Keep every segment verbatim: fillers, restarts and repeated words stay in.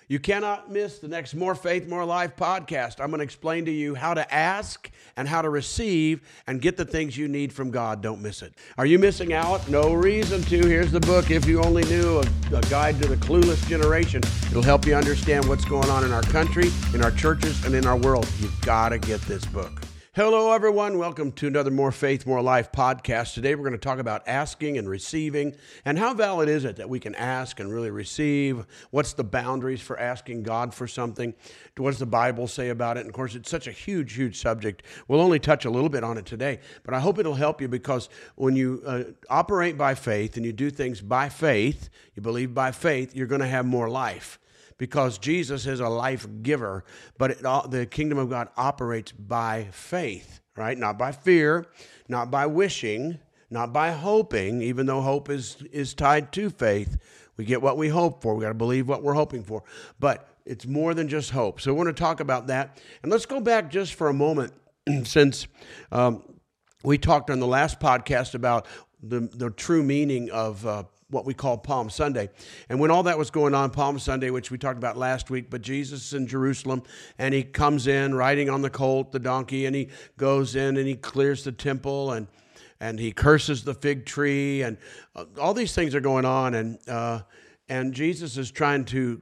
You cannot miss the next More Faith, More Life podcast. I'm going to explain to you how to ask and how to receive and get the things you need from God. Don't miss it. Are you missing out? No reason to. Here's the book, If You Only Knew, a, a guide to the clueless generation. It'll help you understand what's going on in our country, in our churches, and in our world. You've got to get this book. Hello, everyone. Welcome to another More Faith, More Life podcast. Today, we're going to talk about asking and receiving and how valid is it that we can ask and really receive? What's the boundaries for asking God for something? What does the Bible say about it? And of course, it's such a huge, huge subject. We'll only touch a little bit on it today, but I hope it'll help you because when you uh, operate by faith and you do things by faith, you believe by faith, you're going to have more life. Because Jesus is a life giver, but it, the kingdom of God operates by faith, right? Not by fear, not by wishing, not by hoping, even though hope is, is tied to faith. We get what we hope for. We got to believe what we're hoping for. But it's more than just hope. So we're going to talk about that. And let's go back just for a moment since um, we talked on the last podcast about the, the true meaning of uh, what we call Palm Sunday. And when all that was going on, Palm Sunday, which we talked about last week, but Jesus is in Jerusalem, and he comes in riding on the colt, the donkey, and he goes in and he clears the temple, and and he curses the fig tree, and uh, all these things are going on, and uh, and Jesus is trying to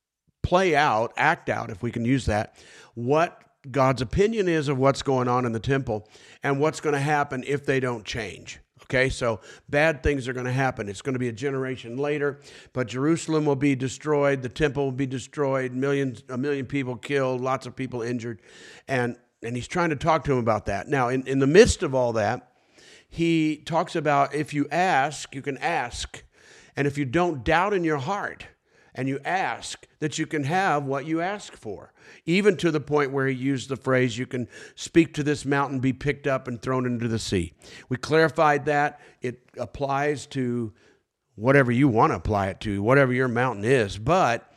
play out, act out, if we can use that, what God's opinion is of what's going on in the temple and what's going to happen if they don't change. Okay, so bad things are going to happen. It's going to be a generation later, but Jerusalem will be destroyed. The temple will be destroyed. Millions, a million people killed. Lots of people injured, and and he's trying to talk to him about that. Now, in, in the midst of all that, he talks about if you ask, you can ask, and if you don't doubt in your heart, and you ask, that you can have what you ask for. Even to the point where he used the phrase, you can speak to this mountain, be picked up and thrown into the sea. We clarified that. It applies to whatever you want to apply it to, whatever your mountain is. But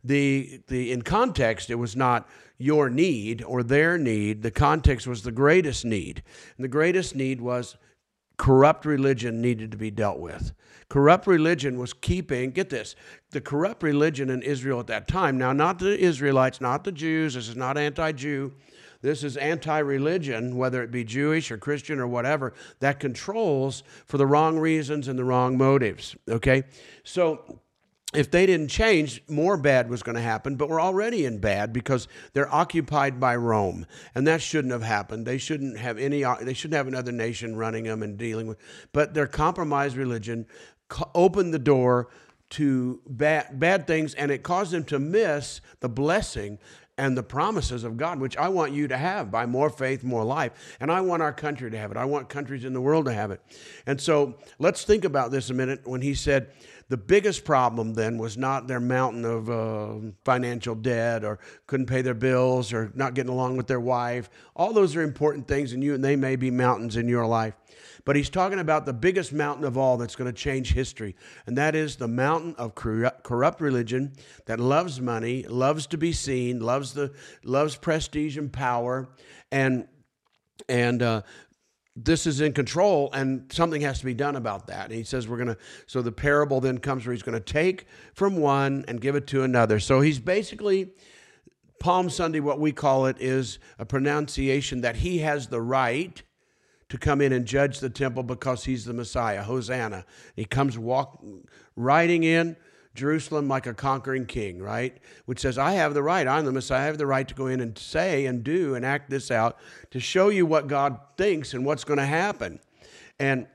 the the in context, it was not your need or their need. The context was the greatest need. And the greatest need was corrupt religion needed to be dealt with. Corrupt religion was keeping, get this, the corrupt religion in Israel at that time, now not the Israelites, not the Jews, this is not anti-Jew, this is anti-religion, whether it be Jewish or Christian or whatever, that controls for the wrong reasons and the wrong motives, okay? So if they didn't change, more bad was going to happen, but we're already in bad because they're occupied by Rome, and that shouldn't have happened. They shouldn't have any, they shouldn't have another nation running them and dealing with, but their compromised religion opened the door to bad, bad things, and it caused them to miss the blessing and the promises of God, which I want you to have by more faith, more life. And I want our country to have it. I want countries in the world to have it. And so let's think about this a minute when he said the biggest problem then was not their mountain of uh, financial debt or couldn't pay their bills or not getting along with their wife. All those are important things, and you and they may be mountains in your life. But he's talking about the biggest mountain of all that's going to change history, and that is the mountain of corrupt religion that loves money, loves to be seen, loves the loves prestige and power, and and uh, this is in control, and something has to be done about that. And he says we're going to. So the parable then comes where he's going to take from one and give it to another. So he's basically Palm Sunday, what we call it, is a pronunciation that he has the right to come in and judge the temple because he's the Messiah, Hosanna. He comes walk, riding in Jerusalem like a conquering king, right? Which says, I have the right, I'm the Messiah, I have the right to go in and say and do and act this out to show you what God thinks and what's going to happen. And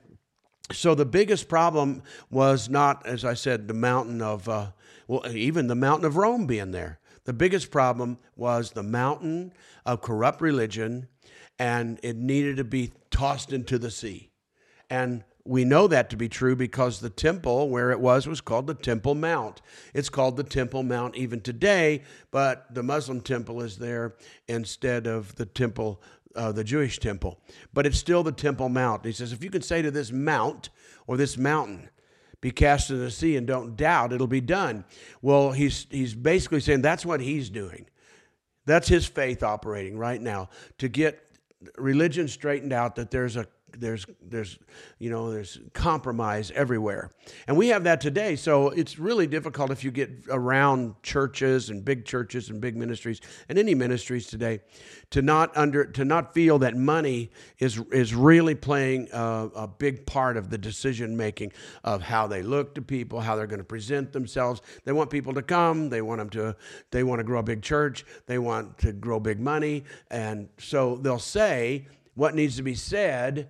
so the biggest problem was not, as I said, the mountain of, uh, well, even the mountain of Rome being there. The biggest problem was the mountain of corrupt religion, and it needed to be tossed into the sea. And we know that to be true because the temple where it was was called the Temple Mount. It's called the Temple Mount even today, but the Muslim temple is there instead of the temple, uh, the Jewish temple. But it's still the Temple Mount. He says, if you can say to this mount or this mountain, be cast into the sea and don't doubt, it'll be done. Well, he's he's basically saying that's what he's doing. That's his faith operating right now to get religion straightened out, that there's a there's there's you know there's compromise everywhere, and we have that today. So it's really difficult if you get around churches and big churches and big ministries and any ministries today to not under to not feel that money is is really playing a, a big part of the decision making of how they look to people, how they're going to present themselves. They want people to come. They want them to. They want to grow a big church. They want to grow big money, and so they'll say what needs to be said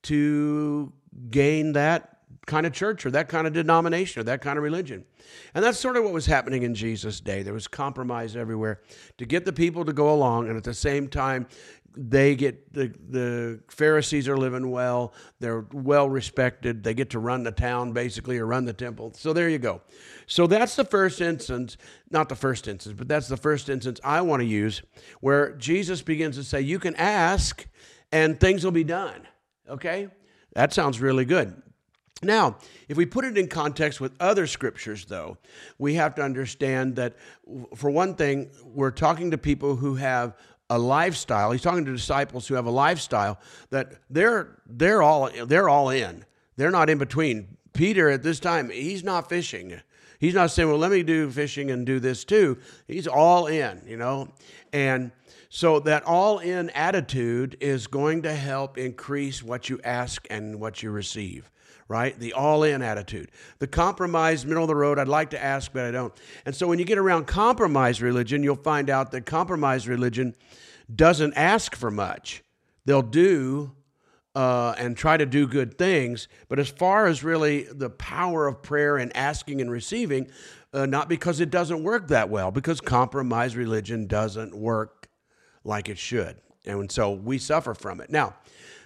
to gain that kind of church or that kind of denomination or that kind of religion. And that's sort of what was happening in Jesus' day. There was compromise everywhere to get the people to go along, and at the same time, they get the the Pharisees are living well. They're well respected. They get to run the town basically or run the temple. So there you go. So that's the first instance, not the first instance, but that's the first instance I want to use where Jesus begins to say, you can ask and things will be done. Okay? That sounds really good. Now, if we put it in context with other scriptures, though, we have to understand that, for one thing, we're talking to people who have a lifestyle. He's talking to disciples who have a lifestyle that they're they're all they're all in. They're not in between. Peter at this time, he's not fishing. He's not saying, well, let me do fishing and do this too. He's all in, you know. And so that all-in attitude is going to help increase what you ask and what you receive, right? The all-in attitude. The compromise, middle of the road, I'd like to ask, but I don't. And so when you get around compromise religion, you'll find out that compromise religion doesn't ask for much. They'll do uh, and try to do good things, but as far as really the power of prayer and asking and receiving, uh, not because it doesn't work that well, because compromise religion doesn't work like it should. And so we suffer from it. Now,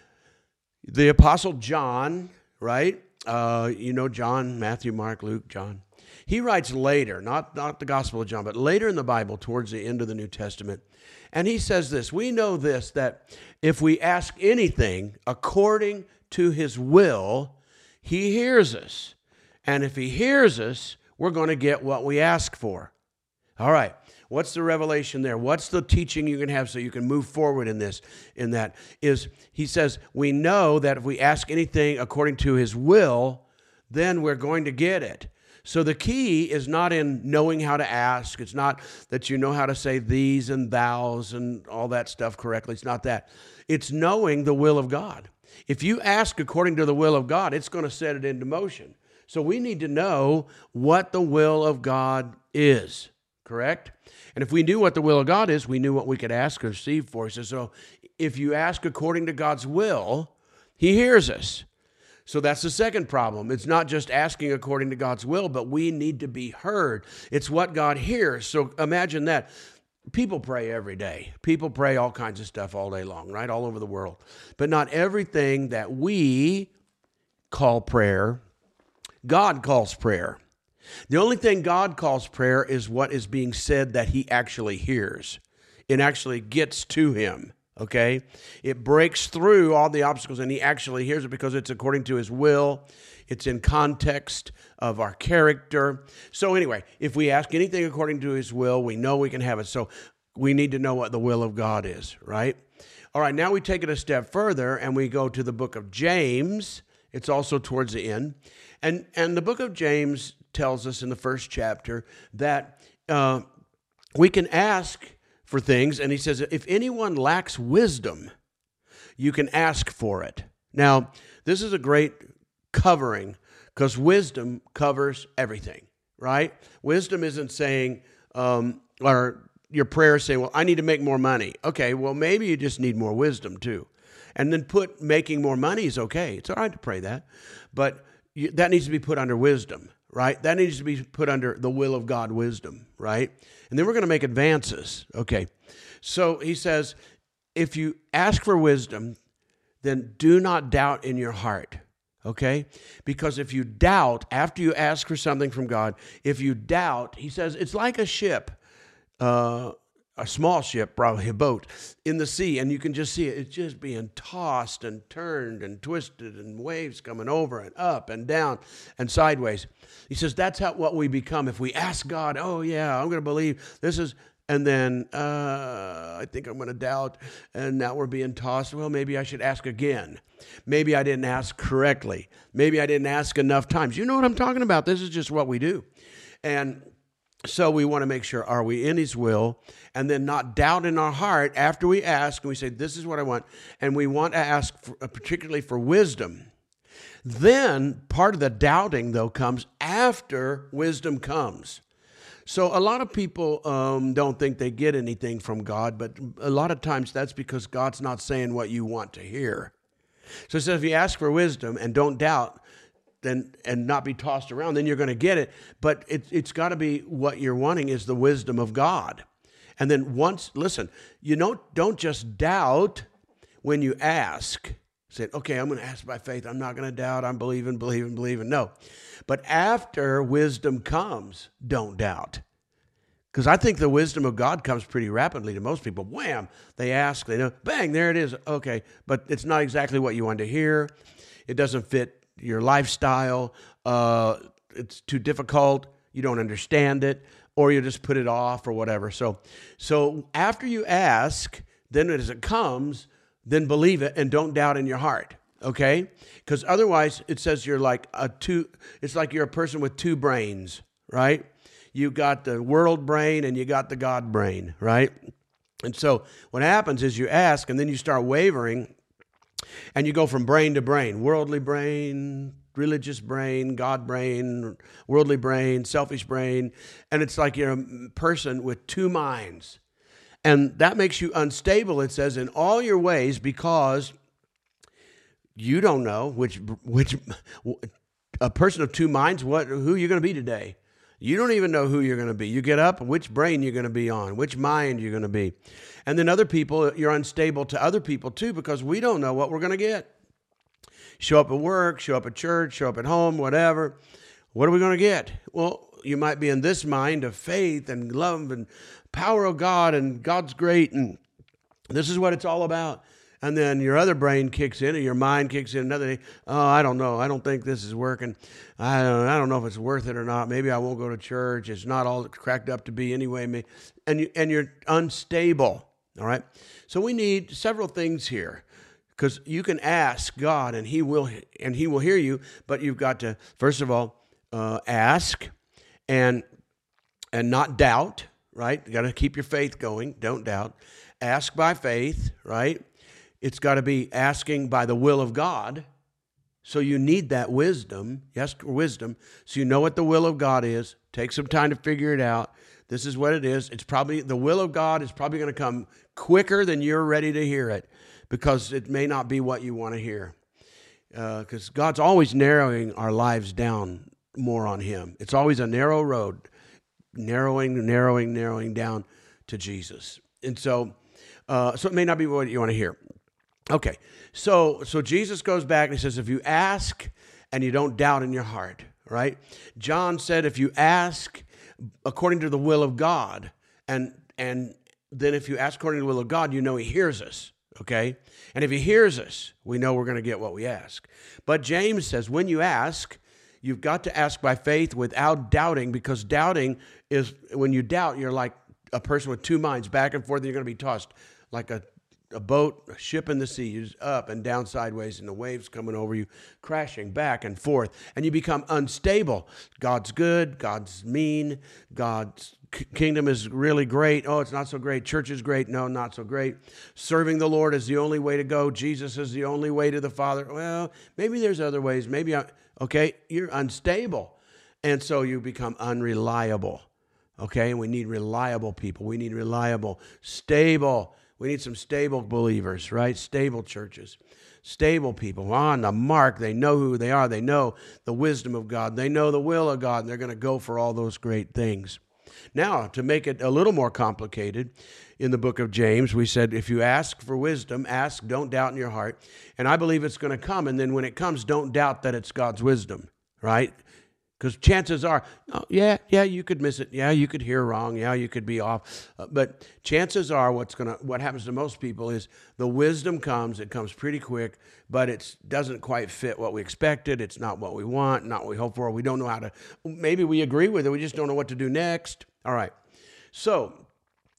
the Apostle John, right? Uh, you know John, Matthew, Mark, Luke, John. He writes later, not, not the Gospel of John, but later in the Bible, towards the end of the New Testament. And he says this, we know this, that if we ask anything according to his will, he hears us. And if he hears us, we're going to get what we ask for. All right. What's the revelation there? What's the teaching you can have so you can move forward in this? In that is, he says, we know that if we ask anything according to his will, then we're going to get it. So the key is not in knowing how to ask. It's not that you know how to say these and thous and all that stuff correctly. It's not that. It's knowing the will of God. If you ask according to the will of God, it's going to set it into motion. So we need to know what the will of God is, correct? And if we knew what the will of God is, we knew what we could ask or receive for. He says, so if you ask according to God's will, he hears us. So that's the second problem. It's not just asking according to God's will, but we need to be heard. It's what God hears. So imagine that. People pray every day. People pray all kinds of stuff all day long, right? All over the world. But not everything that we call prayer, God calls prayer. The only thing God calls prayer is what is being said that he actually hears. It actually gets to him. Okay, it breaks through all the obstacles and he actually hears it because it's according to his will. It's in context of our character. So anyway, if we ask anything according to his will, we know we can have it. So we need to know what the will of God is, right? All right, now we take it a step further and we go to the book of James. It's also towards the end. And, and the book of James tells us in the first chapter that uh, we can ask for things, and he says, if anyone lacks wisdom, you can ask for it. Now, this is a great covering because wisdom covers everything, right? Wisdom isn't saying, um, or your prayer is saying, well, I need to make more money. Okay, well, maybe you just need more wisdom too. And then put making more money is okay. It's all right to pray that, but you, that needs to be put under wisdom, right? That needs to be put under the will of God wisdom, right? And then we're going to make advances. Okay. So he says, if you ask for wisdom, then do not doubt in your heart. Okay? Because if you doubt after you ask for something from God, if you doubt, he says, it's like a ship, uh, a small ship, probably a boat in the sea. And you can just see it. It's just being tossed and turned and twisted and waves coming over and up and down and sideways. He says, that's how what we become. If we ask God, oh yeah, I'm going to believe this is, And then uh, I think I'm going to doubt, and now we're being tossed. Well, maybe I should ask again. Maybe I didn't ask correctly. Maybe I didn't ask enough times. You know what I'm talking about. This is just what we do. And so we want to make sure, are we in his will? And then not doubt in our heart after we ask, and we say, this is what I want. And we want to ask for, particularly for wisdom. Then part of the doubting, though, comes after wisdom comes. So a lot of people um, don't think they get anything from God, but a lot of times that's because God's not saying what you want to hear. So it says if you ask for wisdom and don't doubt, then and not be tossed around, then you're going to get it. But it, it's got to be what you're wanting is the wisdom of God. And then once, listen, you don't, don't just doubt when you ask. Say, okay, I'm going to ask by faith. I'm not going to doubt. I'm believing, believing, believing. No. But after wisdom comes, don't doubt. Because I think the wisdom of God comes pretty rapidly to most people. Wham! They ask, they know, bang, there it is. Okay, but it's not exactly what you wanted to hear. It doesn't fit your lifestyle. Uh, it's too difficult. You don't understand it. Or you just put it off or whatever. So, so after you ask, then as it comes, then believe it and don't doubt in your heart. Okay? Because otherwise it says you're like a two, it's like you're a person with two brains, right? You got the world brain and you got the God brain, right? And so what happens is you ask and then you start wavering and you go from brain to brain, worldly brain, religious brain, God brain, worldly brain, selfish brain. And it's like you're a person with two minds. And that makes you unstable, it says, in all your ways because you don't know which which a person of two minds, what who you're going to be today. You don't even know who you're going to be. You get up, which brain you're going to be on, which mind you're going to be. And then other people, you're unstable to other people too because we don't know what we're going to get. Show up at work, show up at church, show up at home, whatever. What are we going to get? Well, you might be in this mind of faith and love and power of God and God's great and this is what it's all about. And then your other brain kicks in, or your mind kicks in another day. Oh, I don't know. I don't think this is working. I don't, I don't know if it's worth it or not. Maybe I won't go to church. It's not all cracked up to be anyway. And, you, and you're unstable, all right? So we need several things here because you can ask God and he will and he will hear you, but you've got to, first of all, uh, ask and and not doubt, right? You got to keep your faith going. Don't doubt. Ask by faith, right? It's got to be asking by the will of God. So you need that wisdom. Yes, wisdom. So you know what the will of God is. Take some time to figure it out. This is what it is. It's probably, the will of God is probably going to come quicker than you're ready to hear it because it may not be what you want to hear. Because uh, God's always narrowing our lives down more on him. It's always a narrow road, narrowing, narrowing, narrowing down to Jesus. And so, uh, so it may not be what you want to hear. Okay, so so Jesus goes back and he says, if you ask and you don't doubt in your heart, right? John said, if you ask according to the will of God, and and then if you ask according to the will of God, you know he hears us, okay? And if he hears us, we know we're going to get what we ask. But James says, when you ask, you've got to ask by faith without doubting, because doubting is, when you doubt, you're like a person with two minds, back and forth, and you're going to be tossed like a A boat, a ship in the sea, is up and down sideways, and the waves coming over you, crashing back and forth, and you become unstable. God's good, God's mean, God's kingdom is really great. Oh, it's not so great. Church is great. No, not so great. Serving the Lord is the only way to go. Jesus is the only way to the Father. Well, maybe there's other ways. Maybe, I, okay, you're unstable, and so you become unreliable. Okay, and we need reliable people. We need reliable, stable. We need some stable believers, right? Stable churches, stable people on the mark. They know who they are. They know the wisdom of God. They know the will of God, and they're going to go for all those great things. Now, to make it a little more complicated, in the book of James, we said, if you ask for wisdom, ask, don't doubt in your heart. And I believe it's going to come. And then when it comes, don't doubt that it's God's wisdom, right? Because chances are, oh, yeah, yeah, you could miss it. Yeah, you could hear wrong. Yeah, you could be off. Uh, but chances are, what's gonna, what happens to most people is the wisdom comes. It comes pretty quick, but it doesn't quite fit what we expected. It's not what we want, not what we hope for. We don't know how to. Maybe we agree with it. We just don't know what to do next. All right. So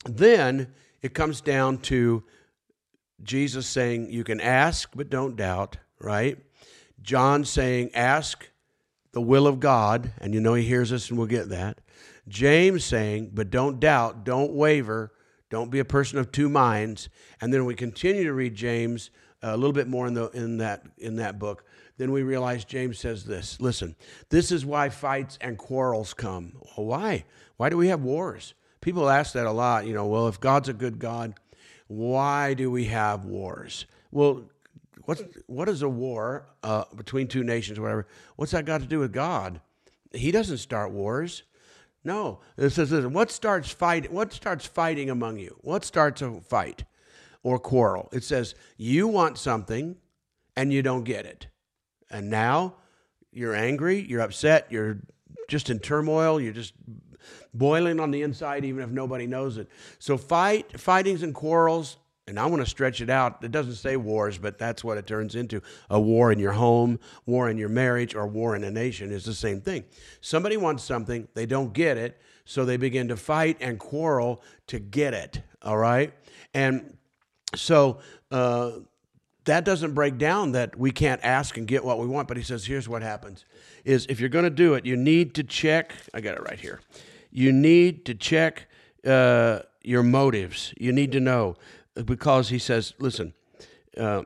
then it comes down to Jesus saying, you can ask, but don't doubt, right? John saying, ask the will of God, and you know he hears us and we'll get that. James saying, but don't doubt, don't waver, don't be a person of two minds. And then we continue to read James a little bit more in the in that in that book. Then we realize James says this, listen, this is why fights and quarrels come. Well, why? Why do we have wars? People ask that a lot, you know, well, if God's a good God, why do we have wars? Well, what's, what is a war uh, between two nations or whatever? What's that got to do with God? He doesn't start wars. No. It says, listen, what starts fight, what starts fighting among you? What starts a fight or quarrel? It says, you want something and you don't get it. And now you're angry, you're upset, you're just in turmoil, you're just boiling on the inside even if nobody knows it. So fight, fightings and quarrels, and I want to stretch it out. It doesn't say wars, but that's what it turns into. A war in your home, war in your marriage, or war in a nation is the same thing. Somebody wants something, they don't get it, so they begin to fight and quarrel to get it, all right? And so uh, that doesn't break down that we can't ask and get what we want, but he says, here's what happens, is if you're going to do it, you need to check, I got it right here, you need to check uh, your motives. You need to know, because he says, listen, uh,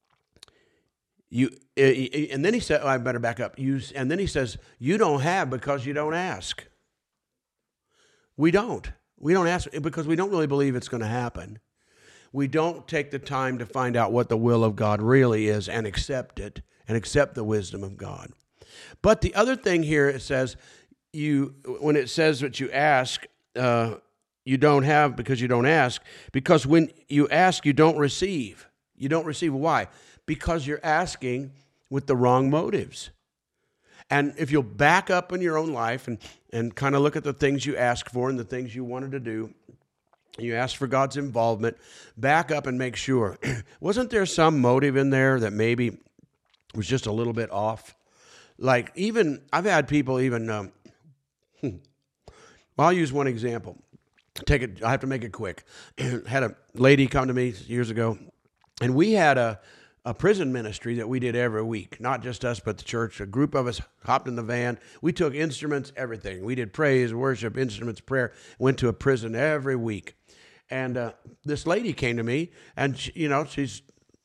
you, and then he said, oh, I better back up. You, and then he says, you don't have because you don't ask. We don't. We don't ask because we don't really believe it's going to happen. We don't take the time to find out what the will of God really is and accept it and accept the wisdom of God. But the other thing here, it says, you when it says that you ask, uh, you don't have because you don't ask, because when you ask, you don't receive. You don't receive. Why? Because you're asking with the wrong motives. And if you'll back up in your own life and, and kind of look at the things you ask for and the things you wanted to do, you ask for God's involvement, back up and make sure. Wasn't there some motive in there that maybe was just a little bit off? Like even, I've had people even, um, well, I'll use one example. Take it, I have to make it quick. Had a lady come to me years ago, and we had a, a prison ministry that we did every week. Not just us, but the church. A group of us hopped in the van. We took instruments, everything. We did praise, worship, instruments, prayer. Went to a prison every week. And uh, this lady came to me, and she, you know, she's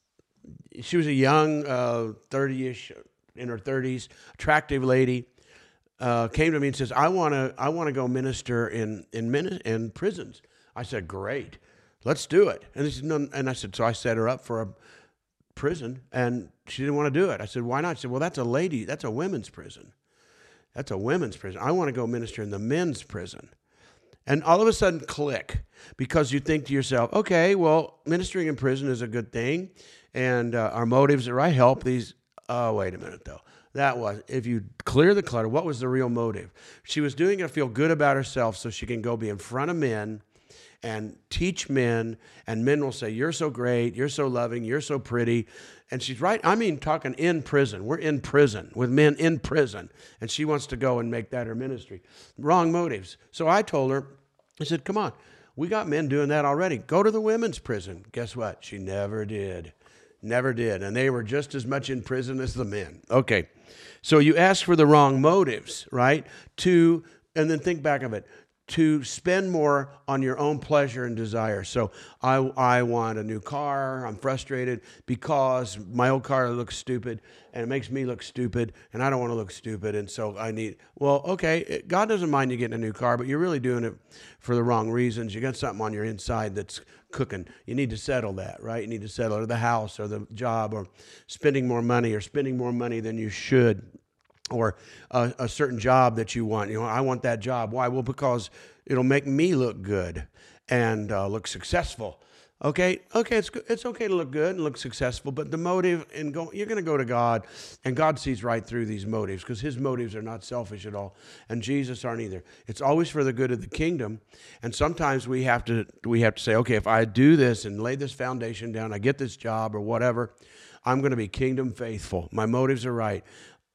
she was a young, uh, thirty-ish, in her thirties, attractive lady. Uh, came to me and says, "I want to, I want to go minister in in in prisons." I said, "Great, let's do it." And, said, no, and I said, so I set her up for a prison, and she didn't want to do it. I said, "Why not?" She said, "Well, that's a lady, that's a women's prison. That's a women's prison. I want to go minister in the men's prison." And all of a sudden, click, because you think to yourself, "Okay, well, ministering in prison is a good thing, and uh, our motives are I help these." Oh, wait a minute, though. That was, if you clear the clutter, what was the real motive? She was doing it to feel good about herself so she can go be in front of men and teach men, and men will say, "You're so great, you're so loving, you're so pretty." And she's right, I mean, talking in prison. We're in prison, with men in prison. And she wants to go and make that her ministry. Wrong motives. So I told her, I said, "Come on, we got men doing that already. Go to the women's prison." Guess what? She never did. Never did. And they were just as much in prison as the men. Okay. So you ask for the wrong motives, right? To, and then think back of it, to spend more on your own pleasure and desire. So I, I want a new car. I'm frustrated because my old car looks stupid and it makes me look stupid and I don't want to look stupid. And so I need, well, okay, God doesn't mind you getting a new car, but you're really doing it for the wrong reasons. You got something on your inside that's cooking. You need to settle that, right? You need to settle or the house or the job or spending more money or spending more money than you should. Or a, a certain job that you want. You know, I want that job. Why? Well, because it'll make me look good and uh, look successful. Okay, okay, it's it's okay to look good and look successful, but the motive in go, you're going to go to God, and God sees right through these motives because His motives are not selfish at all, and Jesus aren't either. It's always for the good of the kingdom, and sometimes we have to we have to say, okay, if I do this and lay this foundation down, I get this job or whatever, I'm going to be kingdom faithful. My motives are right.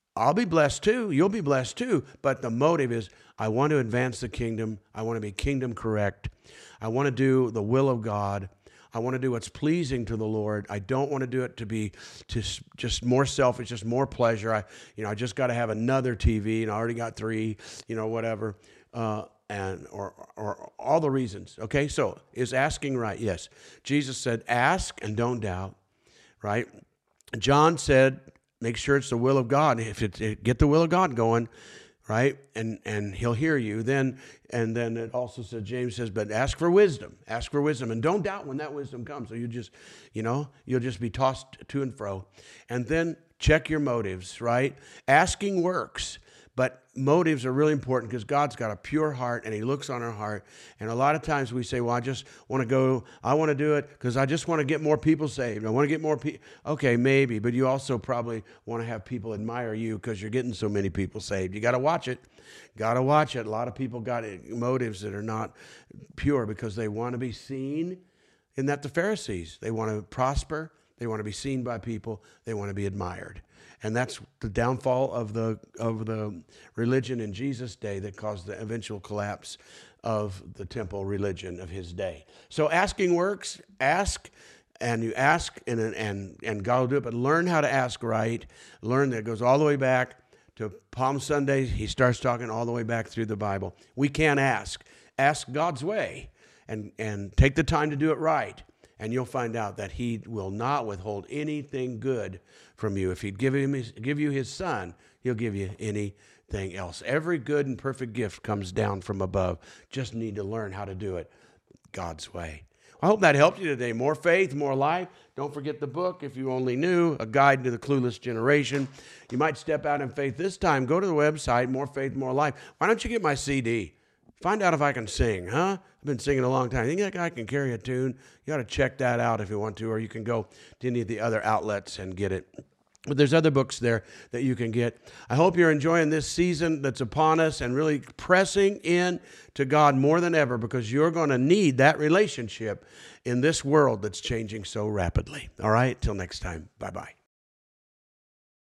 I'll be blessed too. You'll be blessed too. But the motive is, I want to advance the kingdom. I want to be kingdom correct. I want to do the will of God. I want to do what's pleasing to the Lord. I don't want to do it to be just, just more selfish, just more pleasure. I, you know, I just got to have another T V and I already got three, you know, whatever. Uh, and, or, or all the reasons. Okay. So is asking right? Yes. Jesus said, ask and don't doubt, right? John said, make sure it's the will of God. If it, it get the will of God going, right, and and He'll hear you. Then and then it also says, James says, but ask for wisdom. Ask for wisdom, and don't doubt when that wisdom comes. So you just, you know, you'll just be tossed to and fro. And then check your motives. Right, asking works. But motives are really important because God's got a pure heart and He looks on our heart. And a lot of times we say, well, I just want to go, I want to do it because I just want to get more people saved. I want to get more people. Okay, maybe. But you also probably want to have people admire you because you're getting so many people saved. You got to watch it. Got to watch it. A lot of people got motives that are not pure because they want to be seen. Isn't that the Pharisees? They want to prosper. They want to be seen by people. They want to be admired. And that's the downfall of the of the religion in Jesus' day that caused the eventual collapse of the temple religion of His day. So asking works. Ask, and you ask, and and and God will do it. But learn how to ask right. Learn that it goes all the way back to Palm Sunday. He starts talking all the way back through the Bible. We can't ask. Ask God's way, and and take the time to do it right. And you'll find out that He will not withhold anything good from you. If He'd give, him his, give you His Son, He'll give you anything else. Every good and perfect gift comes down from above. Just need to learn how to do it God's way. I hope that helped you today. More faith, more life. Don't forget the book, If You Only Knew, A Guide to the Clueless Generation. You might step out in faith this time. Go to the website, More Faith, More Life. Why don't you get my C D? Find out if I can sing, huh? I've been singing a long time. You think that guy can carry a tune? You ought to check that out if you want to, or you can go to any of the other outlets and get it. But there's other books there that you can get. I hope you're enjoying this season that's upon us and really pressing in to God more than ever, because you're going to need that relationship in this world that's changing so rapidly. All right? Till next time. Bye-bye.